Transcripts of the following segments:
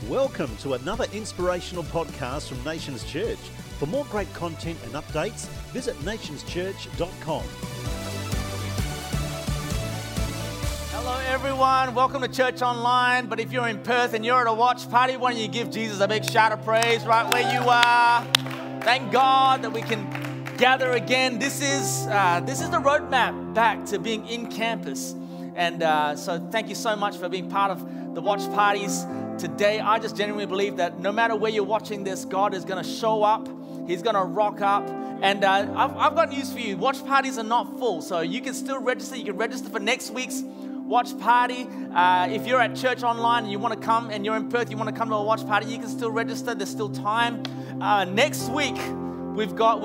Welcome to another inspirational podcast from Nations Church. For more great content and updates, visit nationschurch.com. Hello everyone, welcome to Church Online. But if you're in Perth and you're at a watch party, why don't you give Jesus a big shout of praise right where you are. Thank God that we can gather again. This is the roadmap back to being in campus. And so thank you so much for being part of the watch parties today. I just genuinely believe that no matter where you're watching this, God is going to show up. He's going to rock up. And I've got news for you. Watch parties are not full, so you can still register. You can register for next week's watch party. If you're at Church Online and you want to come, and you're in Perth, you want to come to a watch party, you can still register. There's still time. Next week, we've got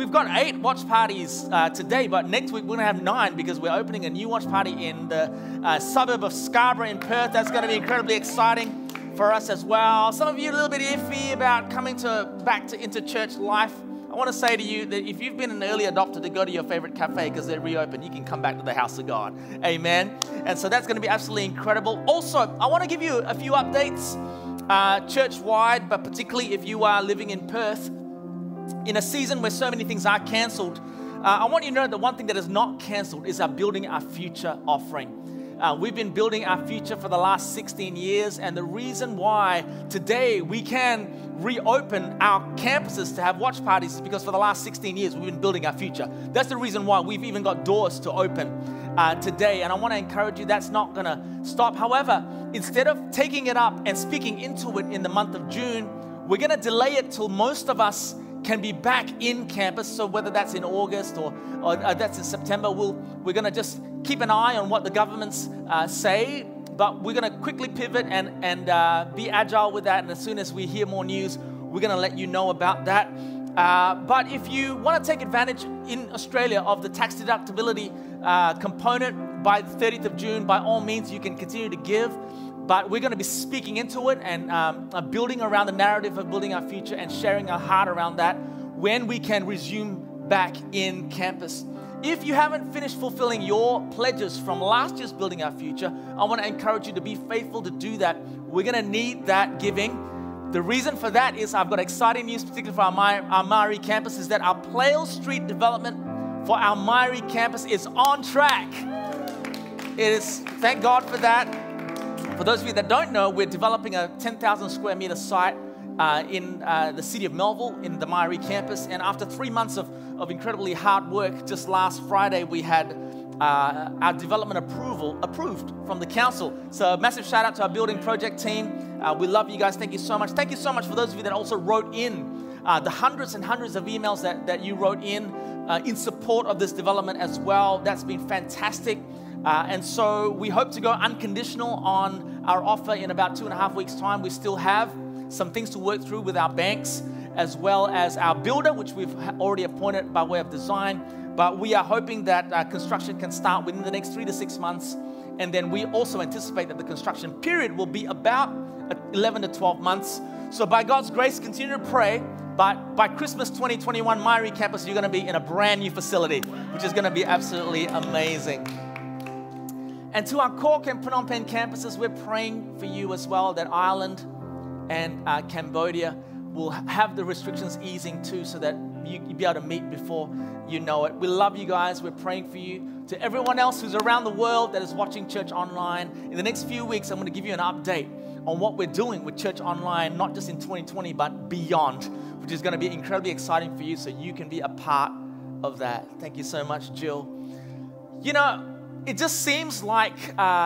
8 watch parties today, but next week we're going to have 9 because we're opening a new watch party in the suburb of Scarborough in Perth. That's going to be incredibly exciting for us as well. Some of you are a little bit iffy about coming back into church life. I want to say to you that if you've been an early adopter to go to your favorite cafe because they're reopened, you can come back to the house of God. Amen. And so that's going to be absolutely incredible. Also, I want to give you a few updates church-wide, but particularly if you are living in Perth, in a season where so many things are cancelled, I want you to know that one thing that is not cancelled is our Building Our Future offering. We've been building our future for the last 16 years, and the reason why today we can reopen our campuses to have watch parties is because for the last 16 years we've been building our future. That's the reason why we've even got doors to open today, and I want to encourage you that's not going to stop. However, instead of taking it up and speaking into it in the month of June, we're going to delay it till most of us can be back in campus. So whether that's in August or that's in September, we're going to just keep an eye on what the governments say, but we're going to quickly pivot and be agile with that. And as soon as we hear more news, we're going to let you know about that. But if you want to take advantage in Australia of the tax deductibility component by the 30th of June, by all means, you can continue to give. But we're going to be speaking into it and building around the narrative of building our future and sharing our heart around that when we can resume back in campus. If you haven't finished fulfilling your pledges from last year's Building Our Future, I want to encourage you to be faithful to do that. We're going to need that giving. The reason for that is I've got exciting news, particularly for our Maurie campus, is that our Playle Street development for our Maurie campus is on track. It is, thank God for that. For those of you that don't know, we're developing a 10,000 square meter site in the city of Melville in the Maurie campus. And after 3 months of incredibly hard work, just last Friday, we had our development approval approved from the council. So a massive shout out to our building project team. We love you guys. Thank you so much. Thank you so much for those of you that also wrote in the hundreds and hundreds of emails that you wrote in support of this development as well. That's been fantastic. And so we hope to go unconditional on our offer in about 2.5 weeks' time. We still have some things to work through with our banks as well as our builder, which we've already appointed by way of design. But we are hoping that construction can start within the next 3 to 6 months. And then we also anticipate that the construction period will be about 11 to 12 months. So by God's grace, continue to pray. But by Christmas 2021, Maurie campus, you're going to be in a brand new facility, which is going to be absolutely amazing. And to our Cork and Phnom Penh campuses, we're praying for you as well that Ireland and Cambodia will have the restrictions easing too so that you'll be able to meet before you know it. We love you guys. We're praying for you. To everyone else who's around the world that is watching Church Online, in the next few weeks, I'm going to give you an update on what we're doing with Church Online, not just in 2020, but beyond, which is going to be incredibly exciting for you so you can be a part of that. Thank you so much, Jill. You know, it just seems like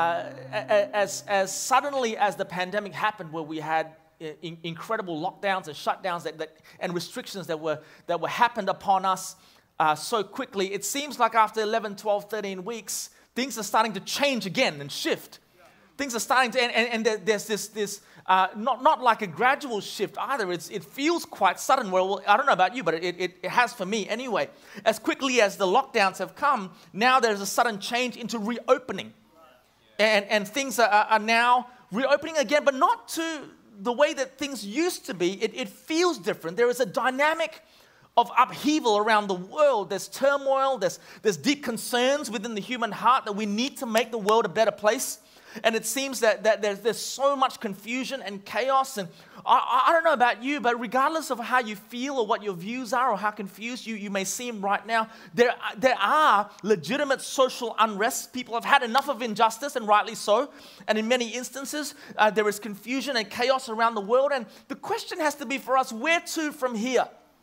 as suddenly as the pandemic happened, where we had incredible lockdowns and shutdowns and restrictions that were happened upon us so quickly, it seems like after 11, 12, 13 weeks, things are starting to change again and shift. Things are starting to, and there's this not like a gradual shift either. It feels quite sudden. Well, I don't know about you, but it has for me anyway. As quickly as the lockdowns have come, now there's a sudden change into reopening. And things are now reopening again, but not to the way that things used to be. It feels different. There is a dynamic of upheaval around the world. There's turmoil, there's deep concerns within the human heart that we need to make the world a better place. And it seems that there's so much confusion and chaos. And I don't know about you, but regardless of how you feel or what your views are or how confused you may seem right now, there are legitimate social unrest. People have had enough of injustice, and rightly so. And in many instances, there is confusion and chaos around the world. And the question has to be for us, where to from here?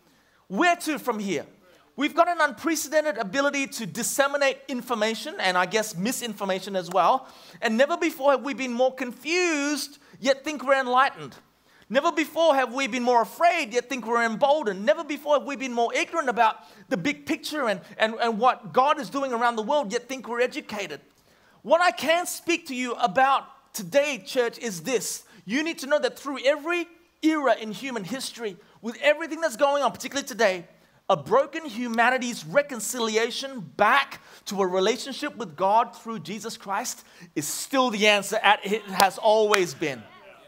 Where to from here? We've got an unprecedented ability to disseminate information and I guess misinformation as well. And never before have we been more confused, yet think we're enlightened. Never before have we been more afraid, yet think we're emboldened. Never before have we been more ignorant about the big picture and what God is doing around the world, yet think we're educated. What I can speak to you about today, church, is this. You need to know that through every era in human history, with everything that's going on, particularly today, a broken humanity's reconciliation back to a relationship with God through Jesus Christ is still the answer, as it has always been.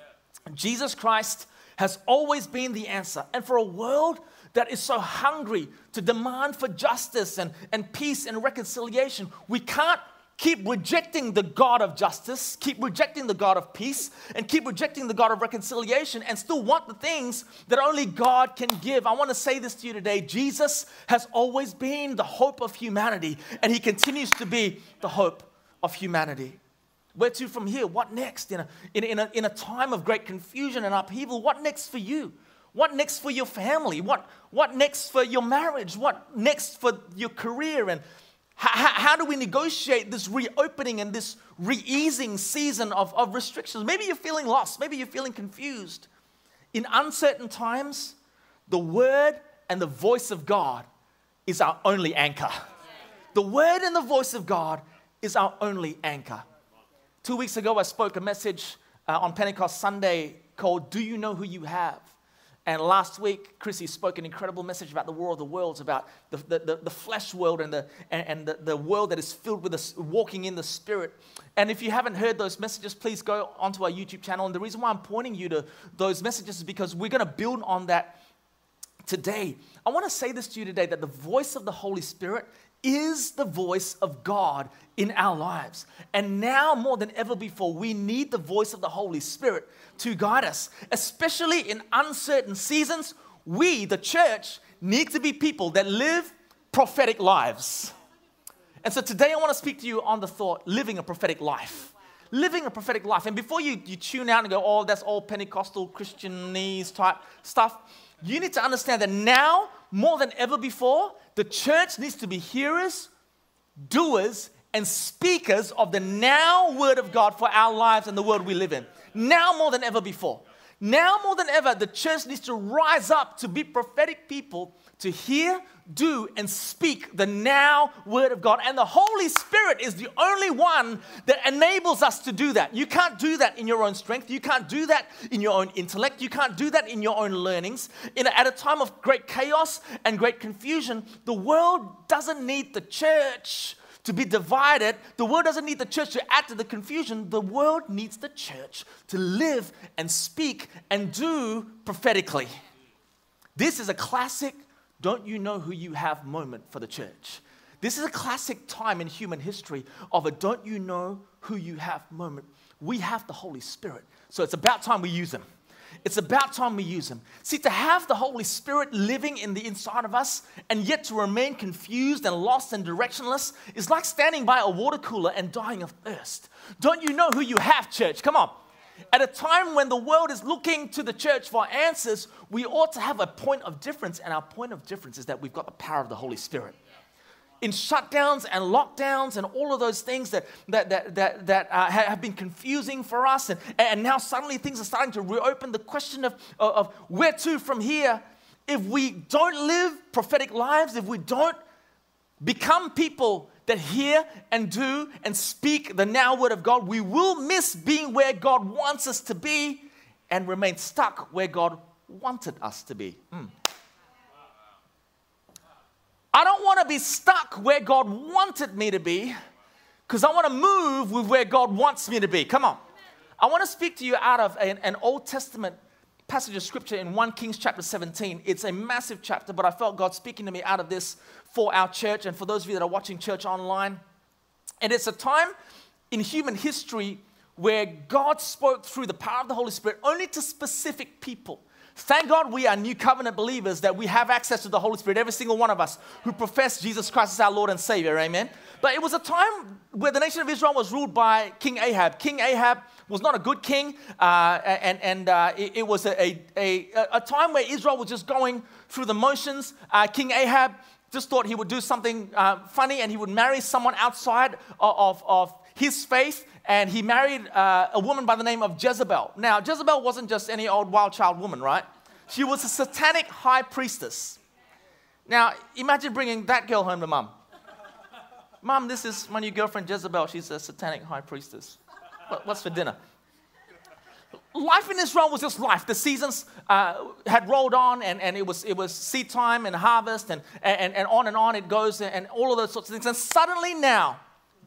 Jesus Christ has always been the answer. And for a world that is so hungry to demand for justice and peace and reconciliation, we can't keep rejecting the God of justice, keep rejecting the God of peace, and keep rejecting the God of reconciliation and still want the things that only God can give. I want to say this to you today. Jesus has always been the hope of humanity, and he continues to be the hope of humanity. Where to from here? What next? In a time of great confusion and upheaval, what next for you? What next for your family? What next for your marriage? What next for your career? And how do we negotiate this reopening and this re-easing season of restrictions? Maybe you're feeling lost. Maybe you're feeling confused. In uncertain times, the word and the voice of God is our only anchor. The word and the voice of God is our only anchor. 2 weeks ago, I spoke a message on Pentecost Sunday called, Do You Know Who You Have? And last week, Chrissy spoke an incredible message about the War of the Worlds, about the flesh world and the world that is filled with us walking in the Spirit. And if you haven't heard those messages, please go onto our YouTube channel. And the reason why I'm pointing you to those messages is because we're going to build on that today. I want to say this to you today, that the voice of the Holy Spirit is the voice of God in our lives. And now more than ever before, we need the voice of the Holy Spirit to guide us. Especially in uncertain seasons, we, the church, need to be people that live prophetic lives. And so today I want to speak to you on the thought, living a prophetic life. Living a prophetic life. And before you tune out and go, oh, that's all Pentecostal Christianese type stuff, you need to understand that now, more than ever before, the church needs to be hearers, doers, and speakers of the now word of God for our lives and the world we live in. Now more than ever before. Now more than ever, the church needs to rise up to be prophetic people, to hear, do, and speak the now word of God. And the Holy Spirit is the only one that enables us to do that. You can't do that in your own strength. You can't do that in your own intellect. You can't do that in your own learnings. At a time of great chaos and great confusion, the world doesn't need the church to be divided. The world doesn't need the church to add to the confusion. The world needs the church to live and speak and do prophetically. This is a classic don't you know who you have moment for the church. This is a classic time in human history of a don't you know who you have moment. We have the Holy Spirit, so it's about time we use him. It's about time we use him. See, to have the Holy Spirit living in the inside of us and yet to remain confused and lost and directionless is like standing by a water cooler and dying of thirst. Don't you know who you have, church? Come on. At a time when the world is looking to the church for answers, we ought to have a point of difference, and our point of difference is that we've got the power of the Holy Spirit. In shutdowns and lockdowns and all of those things that have been confusing for us, and now suddenly things are starting to reopen, the question of where to from here. If we don't live prophetic lives, if we don't become people that hear and do and speak the now word of God, we will miss being where God wants us to be and remain stuck where God wanted us to be. I don't want to be stuck where God wanted me to be, because I want to move with where God wants me to be. Come on. I want to speak to you out of an Old Testament passage of scripture in 1 Kings chapter 17. It's a massive chapter, but I felt God speaking to me out of this for our church and for those of you that are watching church online. And it's a time in human history where God spoke through the power of the Holy Spirit only to specific people. Thank God we are new covenant believers that we have access to the Holy Spirit, every single one of us who profess Jesus Christ as our Lord and Savior, amen? But it was a time where the nation of Israel was ruled by King Ahab. King Ahab was not a good king, it was a time where Israel was just going through the motions. King Ahab just thought he would do something funny, and he would marry someone outside of his faith, and he married a woman by the name of Jezebel. Now, Jezebel wasn't just any old wild child woman, right? She was a satanic high priestess. Now, imagine bringing that girl home to Mum. Mum, this is my new girlfriend Jezebel. She's a satanic high priestess. What's for dinner? Life in Israel was just life. The seasons had rolled on, and it was seed time and harvest, and on it goes, and all of those sorts of things. And suddenly now,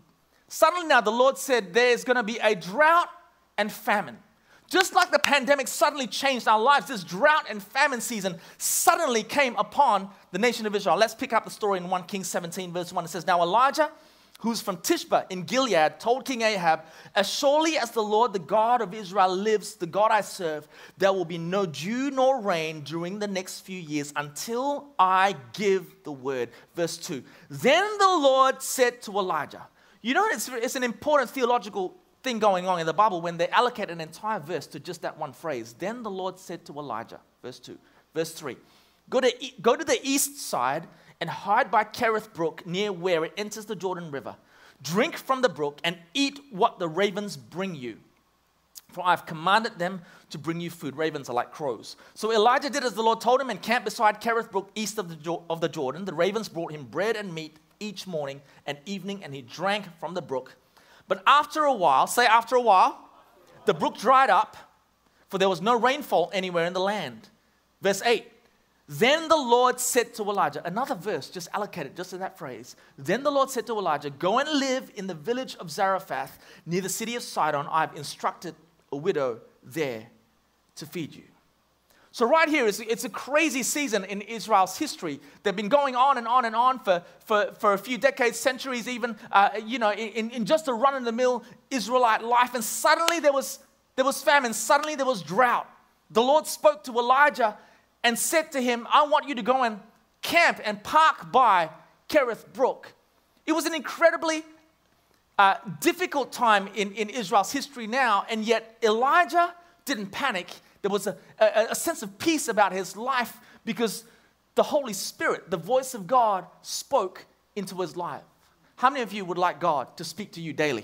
the Lord said there's going to be a drought and famine. Just like the pandemic suddenly changed our lives, this drought and famine season suddenly came upon the nation of Israel. Let's pick up the story in 1 Kings 17, verse 1. It says, "Now Elijah, who's from Tishba in Gilead, told King Ahab, 'As surely as the Lord, the God of Israel lives, the God I serve, there will be no dew nor rain during the next few years until I give the word.'" Verse 2, "Then the Lord said to Elijah," you know, it's an important theological thing going on in the Bible when they allocate an entire verse to just that one phrase. "Then the Lord said to Elijah," verse 2. Verse 3, Go to the east side and hide by Kerith Brook near where it enters the Jordan River. Drink from the brook and eat what the ravens bring you. For I've commanded them to bring you food." Ravens are like crows. So Elijah did as the Lord told him and camped beside Kerith Brook east of the Jordan. The ravens brought him bread and meat each morning and evening, and he drank from the brook. But after a while, say after a while, the brook dried up, for there was no rainfall anywhere in the land. Verse 8, "Then the Lord said to Elijah," another verse just allocated just to that phrase. "Then the Lord said to Elijah, go and live in the village of Zarephath near the city of Sidon. I've instructed a widow there to feed you." So right here, it's a crazy season in Israel's history. They've been going on and on and on for a few decades, centuries even, in just a run-of-the-mill Israelite life. And suddenly there was famine. Suddenly there was drought. The Lord spoke to Elijah and said to him, "I want you to go and camp and park by Kerith Brook." It was an incredibly difficult time in Israel's history now, and yet Elijah didn't panic. There was a sense of peace about his life because the Holy Spirit, the voice of God, spoke into his life. How many of you would like God to speak to you daily?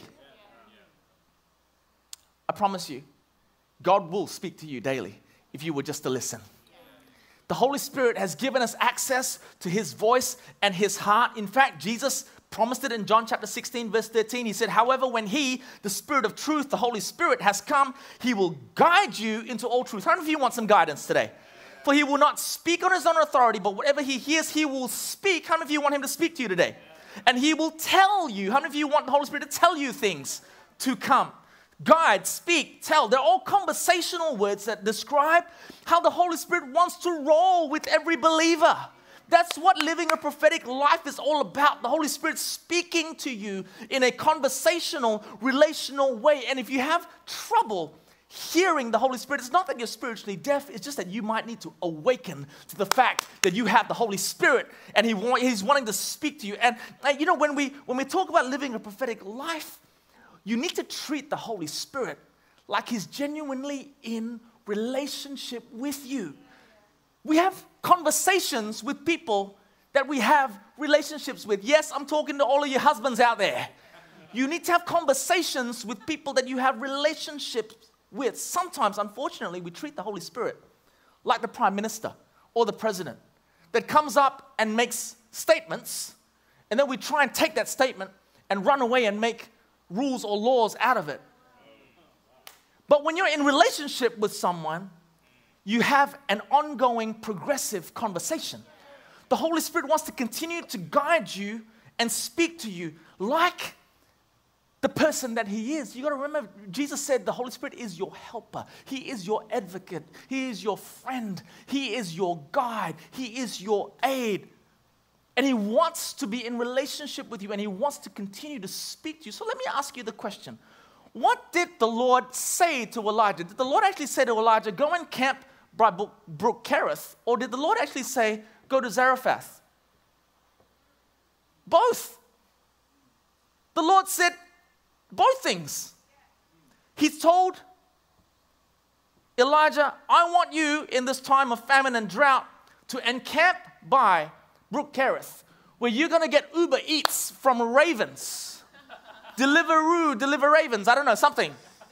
I promise you, God will speak to you daily if you were just to listen. The Holy Spirit has given us access to his voice and his heart. In fact, Jesus promised it in John chapter 16, verse 13. He said, "However, when he, the Spirit of truth, the Holy Spirit, has come, he will guide you into all truth." How many of you want some guidance today? "For he will not speak on his own authority, but whatever he hears, he will speak." How many of you want him to speak to you today? "And he will tell you." How many of you want the Holy Spirit to tell you things to come? Guide, speak, tell. They're all conversational words that describe how the Holy Spirit wants to roll with every believer. That's what living a prophetic life is all about. The Holy Spirit speaking to you in a conversational, relational way. And if you have trouble hearing the Holy Spirit, it's not that you're spiritually deaf. It's just that you might need to awaken to the fact that you have the Holy Spirit and He's wanting to speak to you. And when we talk about living a prophetic life, you need to treat the Holy Spirit like He's genuinely in relationship with you. We have conversations with people that we have relationships with. Yes, I'm talking to all of you husbands out there. You need to have conversations with people that you have relationships with. Sometimes, unfortunately, we treat the Holy Spirit like the Prime Minister or the President that comes up and makes statements, and then we try and take that statement and run away and make rules or laws out of it. But when you're in relationship with someone, you have an ongoing, progressive conversation. The Holy Spirit wants to continue to guide you and speak to you like the person that He is. You got to remember, Jesus said the Holy Spirit is your helper. He is your advocate. He is your friend. He is your guide. He is your aid. And He wants to be in relationship with you, and He wants to continue to speak to you. So let me ask you the question. what did the Lord say to Elijah? Did the Lord actually say to Elijah, go and camp by Brook Kerith? Or did the Lord actually say, go to Zarephath? Both. The Lord said both things. He told Elijah, I want you in this time of famine and drought to encamp by Brook Kerith, where you're going to get Uber Eats from ravens. Deliver ravens, I don't know, something.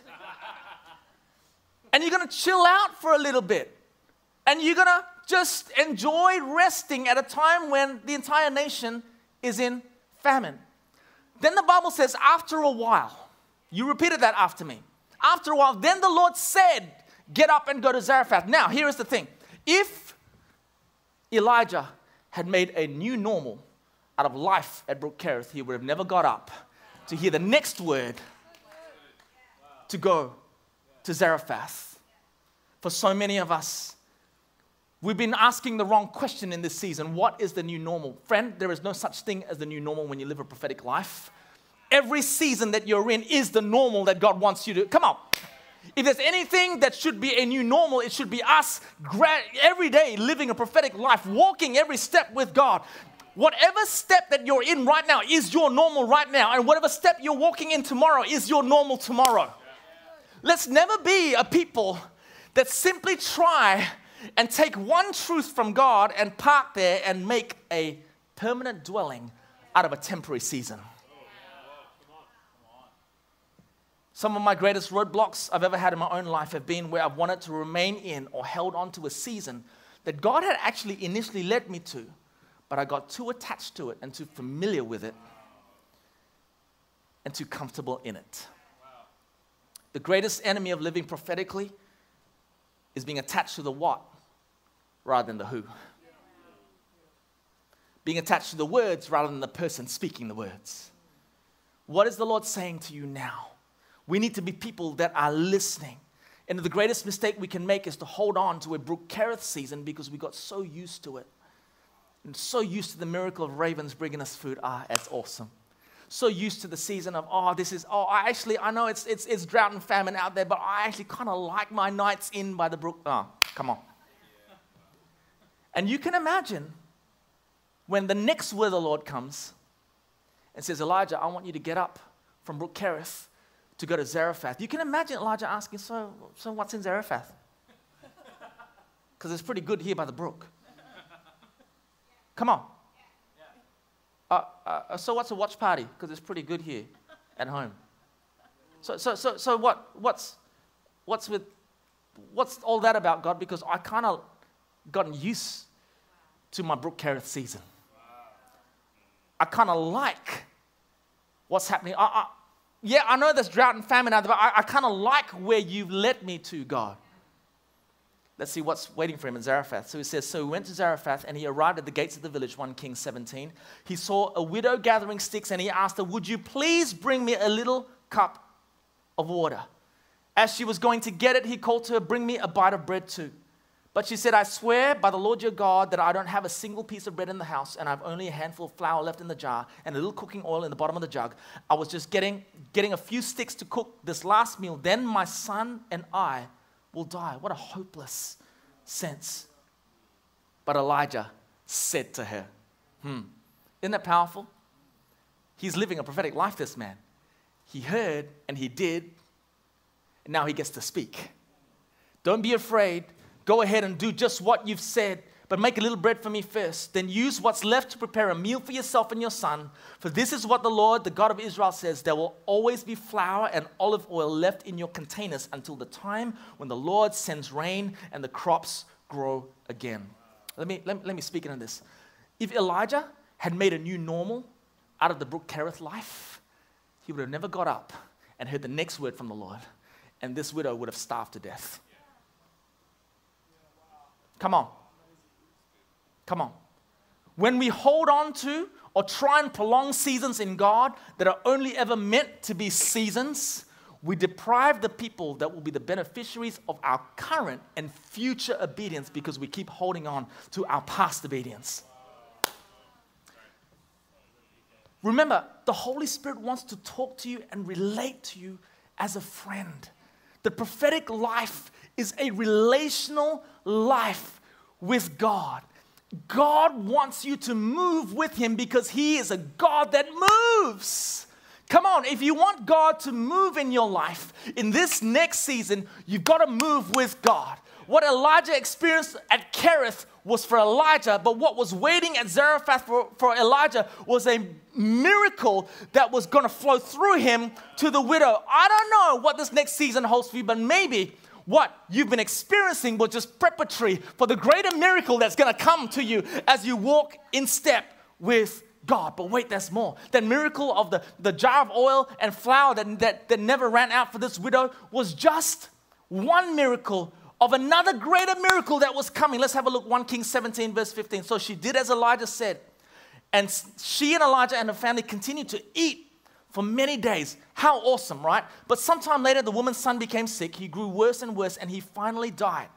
And you're going to chill out for a little bit. And you're going to just enjoy resting at a time when the entire nation is in famine. Then the Bible says, after a while, you repeated that after me. After a while, then the Lord said, get up and go to Zarephath. Now, here is the thing. If Elijah had made a new normal out of life at Brook Kerith, he would have never got up to hear the next word to go to Zarephath. For so many of us, we've been asking the wrong question in this season. What is the new normal? Friend, there is no such thing as the new normal when you live a prophetic life. Every season that you're in is the normal that God wants you to. Come on. If there's anything that should be a new normal, it should be us every day living a prophetic life, walking every step with God. Whatever step that you're in right now is your normal right now. And whatever step you're walking in tomorrow is your normal tomorrow. Let's never be a people that simply try and take one truth from God and park there and make a permanent dwelling out of a temporary season. Some of my greatest roadblocks I've ever had in my own life have been where I've wanted to remain in or held on to a season that God had actually initially led me to, but I got too attached to it and too familiar with it and too comfortable in it. The greatest enemy of living prophetically is being attached to the what rather than the who. Being attached to the words rather than the person speaking the words. What is the Lord saying to you now? We need to be people that are listening. And the greatest mistake we can make is to hold on to a Brook Kerith season because we got so used to it. And so used to the miracle of ravens bringing us food. That's awesome. So used to the season of, I know it's drought and famine out there, but I actually kind of like my nights in by the brook. Come on. And you can imagine when the next word of the Lord comes and says, Elijah, I want you to get up from Brook Kerith to go to Zarephath. You can imagine Elijah asking, so what's in Zarephath? Because it's pretty good here by the brook. Come on. So what's a watch party? Because it's pretty good here at home. So what's all that about, God? Because I kind of gotten used to my Brook Kerith season. I kind of like what's happening. I know there's drought and famine out there, but I kind of like where you've led me to, God. Let's see what's waiting for him in Zarephath. So he says, so he went to Zarephath and he arrived at the gates of the village, 1 Kings 17. He saw a widow gathering sticks and he asked her, would you please bring me a little cup of water? As she was going to get it, he called to her, bring me a bite of bread too. But she said, I swear by the Lord your God that I don't have a single piece of bread in the house and I've only a handful of flour left in the jar and a little cooking oil in the bottom of the jug. I was just getting a few sticks to cook this last meal. Then my son and I will die. What a hopeless sense. But Elijah said to her, Isn't that powerful? He's living a prophetic life, this man. He heard and he did, and now he gets to speak. Don't be afraid. Go ahead and do just what you've said, but make a little bread for me first. Then use what's left to prepare a meal for yourself and your son. For this is what the Lord, the God of Israel, says. There will always be flour and olive oil left in your containers until the time when the Lord sends rain and the crops grow again. Let me speak into this. If Elijah had made a new normal out of the Brook Kerith life, he would have never got up and heard the next word from the Lord, and this widow would have starved to death. Come on. Come on. When we hold on to or try and prolong seasons in God that are only ever meant to be seasons, we deprive the people that will be the beneficiaries of our current and future obedience because we keep holding on to our past obedience. Remember, the Holy Spirit wants to talk to you and relate to you as a friend. The prophetic life is a relational life with God. God wants you to move with Him because He is a God that moves. Come on, if you want God to move in your life in this next season, you've got to move with God. What Elijah experienced at Kerith was for Elijah, but what was waiting at Zarephath for Elijah was a miracle that was going to flow through him to the widow. I don't know what this next season holds for you, but maybe what you've been experiencing was just preparatory for the greater miracle that's going to come to you as you walk in step with God. But wait, there's more. That miracle of the jar of oil and flour that never ran out for this widow was just one miracle of another greater miracle that was coming. Let's have a look. 1 Kings 17 verse 15. So she did as Elijah said. And she and Elijah and her family continued to eat for many days. How awesome, right? But sometime later, the woman's son became sick. He grew worse and worse, and he finally died.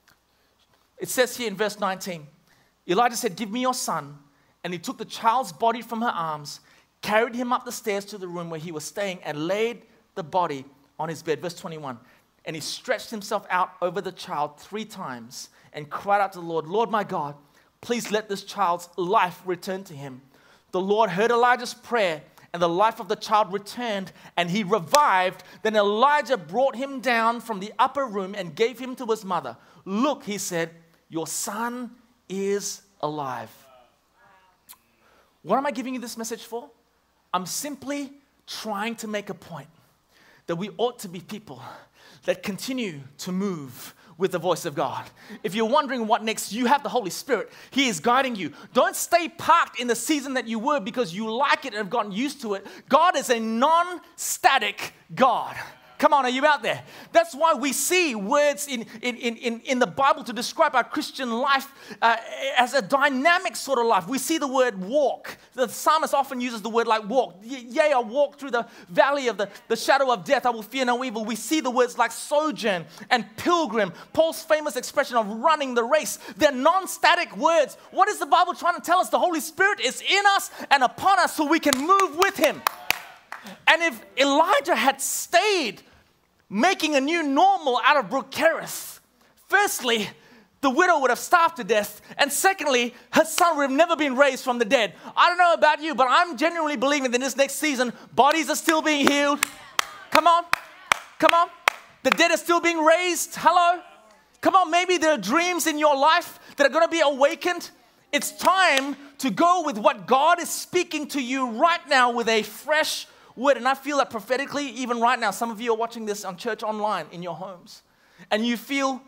It says here in verse 19, Elijah said, "Give me your son." And he took the child's body from her arms, carried him up the stairs to the room where he was staying, and laid the body on his bed. Verse 21. And he stretched himself out over the child 3 times and cried out to the Lord, "Lord my God, please let this child's life return to him." The Lord heard Elijah's prayer, and the life of the child returned, and he revived. Then Elijah brought him down from the upper room and gave him to his mother. "Look," he said, "your son is alive." What am I giving you this message for? I'm simply trying to make a point that we ought to be people that continue to move with the voice of God. If you're wondering what next, you have the Holy Spirit. He is guiding you. Don't stay parked in the season that you were because you like it and have gotten used to it. God is a non-static God. Come on, are you out there? That's why we see words in the Bible to describe our Christian life as a dynamic sort of life. We see the word walk. The psalmist often uses the word like walk. Yea, I walk through the valley of the shadow of death. I will fear no evil. We see the words like sojourn and pilgrim. Paul's famous expression of running the race. They're non-static words. What is the Bible trying to tell us? The Holy Spirit is in us and upon us so we can move with Him. And if Elijah had stayed making a new normal out of Brook Kerith, firstly, the widow would have starved to death. And secondly, her son would have never been raised from the dead. I don't know about you, but I'm genuinely believing that in this next season, bodies are still being healed. Come on. Come on. The dead are still being raised. Hello. Come on. Maybe there are dreams in your life that are going to be awakened. It's time to go with what God is speaking to you right now with a fresh word. And I feel that prophetically, even right now, some of you are watching this on church online in your homes, and you feel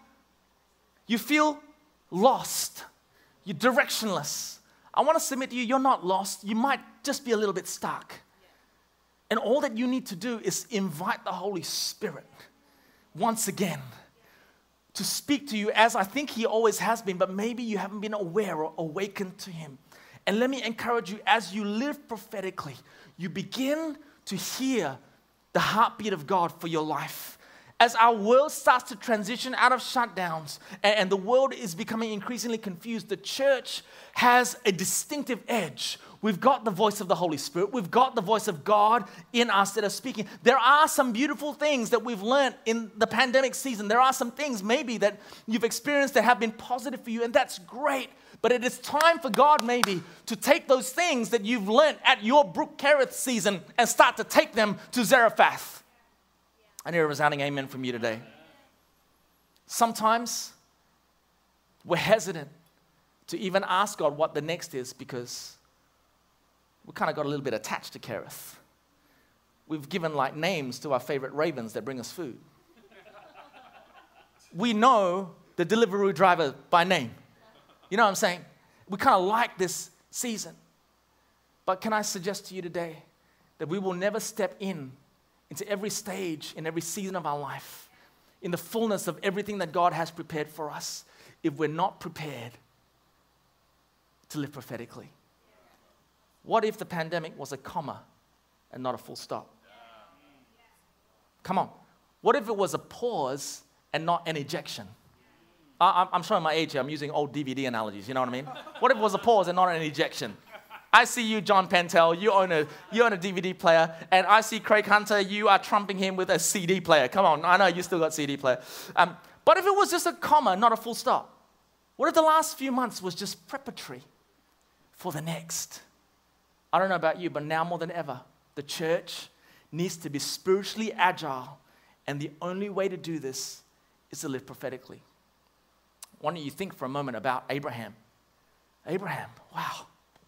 lost. You're directionless. I want to submit to you, you're not lost. You might just be a little bit stuck. And all that you need to do is invite the Holy Spirit once again to speak to you as I think He always has been, but maybe you haven't been aware or awakened to Him. And let me encourage you, as you live prophetically, you begin to hear the heartbeat of God for your life. As our world starts to transition out of shutdowns and the world is becoming increasingly confused, the church has a distinctive edge. We've got the voice of the Holy Spirit. We've got the voice of God in us that are speaking. There are some beautiful things that we've learned in the pandemic season. There are some things maybe that you've experienced that have been positive for you, and that's great. But it is time for God maybe to take those things that you've learned at your Brook Kerith season and start to take them to Zarephath. I hear a resounding amen from you today. Sometimes we're hesitant to even ask God what the next is because we kind of got a little bit attached to Kerith. We've given like names to our favorite ravens that bring us food. We know the Deliveroo driver by name. You know what I'm saying? We kind of like this season. But can I suggest to you today that we will never step into every stage, in every season of our life, in the fullness of everything that God has prepared for us, if we're not prepared to live prophetically. What if the pandemic was a comma and not a full stop? Come on. What if it was a pause and not an ejection? I'm showing my age here. I'm using old DVD analogies. You know what I mean? What if it was a pause and not an ejection? I see you, John Pentel, you own a DVD player, and I see Craig Hunter, you are trumping him with a CD player. Come on, I know you still got CD player. But if it was just a comma, not a full stop, what if the last few months was just preparatory for the next? I don't know about you, but now more than ever, the church needs to be spiritually agile, and the only way to do this is to live prophetically. Why don't you think for a moment about Abraham? Abraham, wow.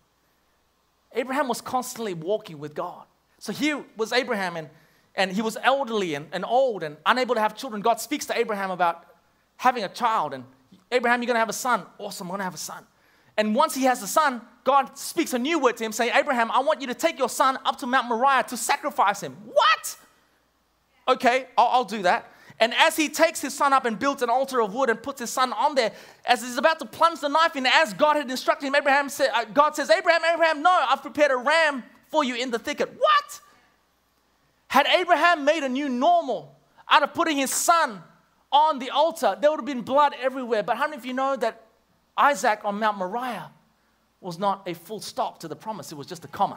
Abraham was constantly walking with God. So here was Abraham, and he was elderly and old and unable to have children. God speaks to Abraham about having a child. And Abraham, you're going to have a son. Awesome, I'm going to have a son. And once he has a son, God speaks a new word to him, saying, Abraham, I want you to take your son up to Mount Moriah to sacrifice him. What? Okay, I'll do that. And as he takes his son up and builds an altar of wood and puts his son on there, as he's about to plunge the knife in, as God had instructed him, God says, Abraham, no, I've prepared a ram for you in the thicket. What? Had Abraham made a new normal out of putting his son on the altar, there would have been blood everywhere. But how many of you know that Isaac on Mount Moriah was not a full stop to the promise? It was just a comma.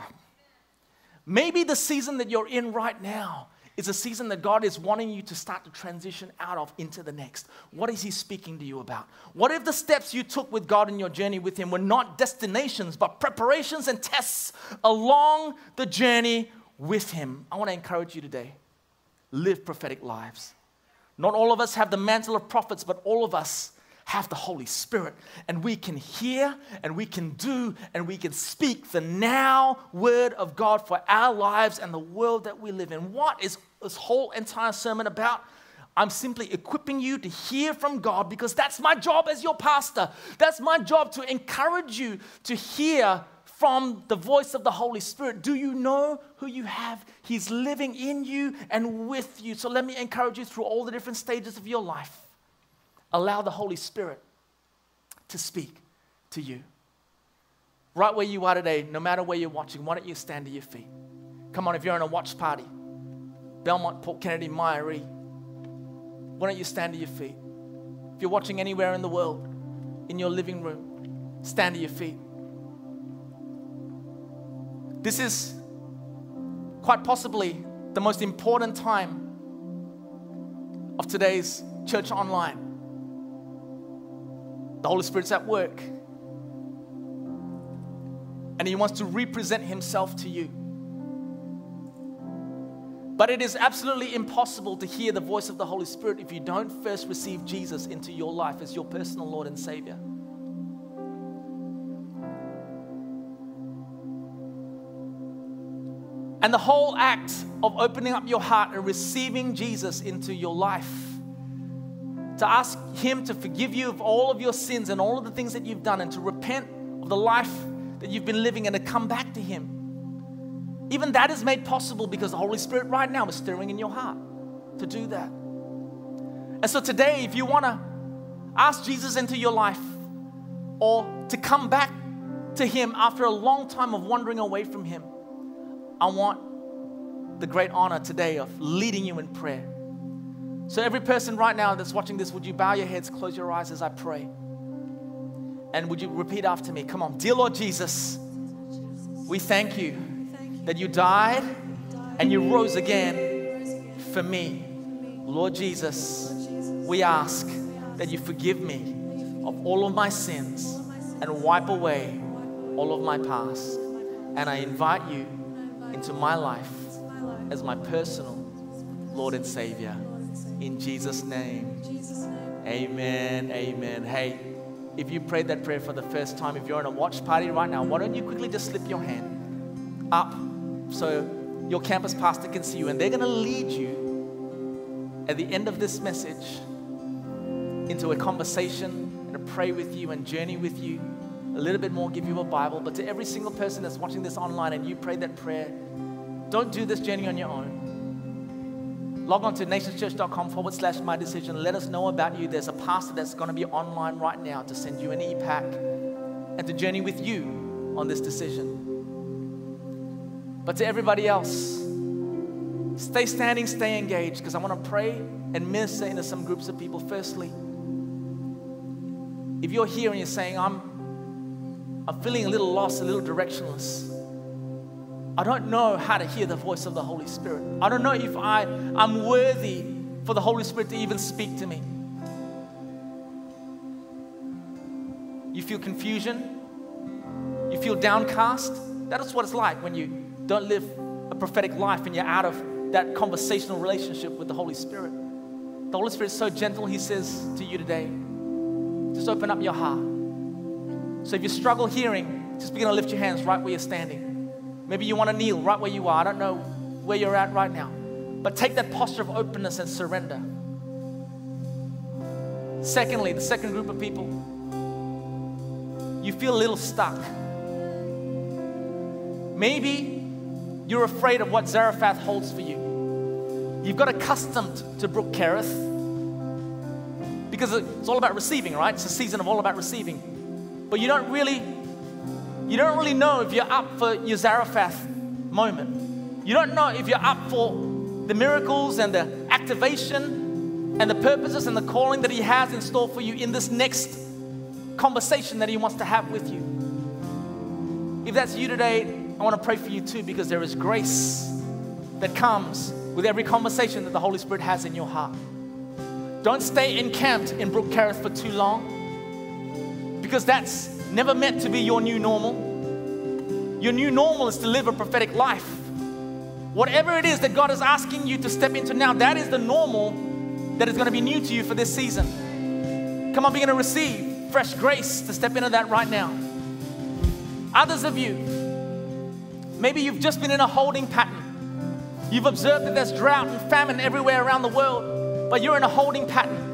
Maybe the season that you're in right now is a season that God is wanting you to start to transition out of into the next. What is He speaking to you about? What if the steps you took with God in your journey with Him were not destinations, but preparations and tests along the journey with Him? I want to encourage you today. Live prophetic lives. Not all of us have the mantle of prophets, but all of us have the Holy Spirit, and we can hear and we can do and we can speak the now word of God for our lives and the world that we live in. What is this whole entire sermon about? I'm simply equipping you to hear from God, because that's my job as your pastor. That's my job, to encourage you to hear from the voice of the Holy Spirit. Do you know who you have? He's living in you and with you. So let me encourage you through all the different stages of your life. Allow the Holy Spirit to speak to you. Right where you are today, no matter where you're watching, why don't you stand to your feet? Come on, if you're in a watch party, Belmont, Port Kennedy, Myrie, why don't you stand to your feet? If you're watching anywhere in the world, in your living room, stand to your feet. This is quite possibly the most important time of today's church online. The Holy Spirit's at work, and He wants to represent Himself to you. But it is absolutely impossible to hear the voice of the Holy Spirit if you don't first receive Jesus into your life as your personal Lord and Savior. And the whole act of opening up your heart and receiving Jesus into your life, to ask Him to forgive you of all of your sins and all of the things that you've done, and to repent of the life that you've been living and to come back to Him. Even that is made possible because the Holy Spirit right now is stirring in your heart to do that. And so today, if you want to ask Jesus into your life, or to come back to Him after a long time of wandering away from Him, I want the great honor today of leading you in prayer. So every person right now that's watching this, would you bow your heads, close your eyes as I pray? And would you repeat after me? Come on. Dear Lord Jesus, we thank You that You died and You rose again for me. Lord Jesus, we ask that You forgive me of all of my sins and wipe away all of my past. And I invite You into my life as my personal Lord and Savior. In Jesus' name, amen, amen. Hey, if you prayed that prayer for the first time, if you're in a watch party right now, why don't you quickly just slip your hand up so your campus pastor can see you, and they're going to lead you at the end of this message into a conversation and to pray with you and journey with you a little bit more, give you a Bible. But to every single person that's watching this online and you prayed that prayer, don't do this journey on your own. Log on to nationschurch.com/my decision. Let us know about you. There's a pastor that's going to be online right now to send you an e-pack and to journey with you on this decision. But to everybody else, stay standing, stay engaged, because I want to pray and minister into some groups of people. Firstly, if you're here and you're saying, I'm feeling a little lost, a little directionless. I don't know how to hear the voice of the Holy Spirit. I don't know if I'm worthy for the Holy Spirit to even speak to me. You feel confusion? You feel downcast? That is what it's like when you don't live a prophetic life and you're out of that conversational relationship with the Holy Spirit. The Holy Spirit is so gentle, He says to you today, just open up your heart. So if you struggle hearing, just begin to lift your hands right where you're standing. Maybe you want to kneel right where you are. I don't know where you're at right now. But take that posture of openness and surrender. Secondly, the second group of people, you feel a little stuck. Maybe you're afraid of what Zarephath holds for you. You've got accustomed to Brook Kerith because it's all about receiving, right? It's a season of all about receiving. But you don't really know if you're up for your Zarephath moment. You don't know if you're up for the miracles and the activation and the purposes and the calling that He has in store for you in this next conversation that He wants to have with you. If that's you today, I want to pray for you too, because there is grace that comes with every conversation that the Holy Spirit has in your heart. Don't stay encamped in Brook Kerith for too long, because that's never meant to be your new normal. Your new normal is to live a prophetic life. Whatever it is that God is asking you to step into now, that is the normal that is going to be new to you for this season. Come on, begin to receive fresh grace to step into that right now. Others of you, maybe you've just been in a holding pattern. You've observed that there's drought and famine everywhere around the world, but you're in a holding pattern.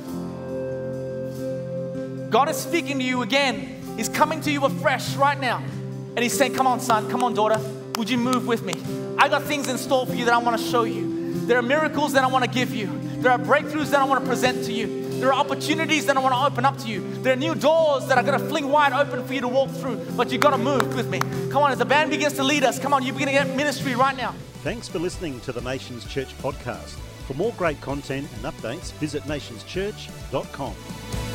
God is speaking to you again. He's coming to you afresh right now. And He's saying, come on, son, come on, daughter. Would you move with me? I got things in store for you that I want to show you. There are miracles that I want to give you. There are breakthroughs that I want to present to you. There are opportunities that I want to open up to you. There are new doors that are going to fling wide open for you to walk through. But you've got to move with me. Come on, as the band begins to lead us, come on, you begin to get ministry right now. Thanks for listening to the Nations Church podcast. For more great content and updates, visit nationschurch.com.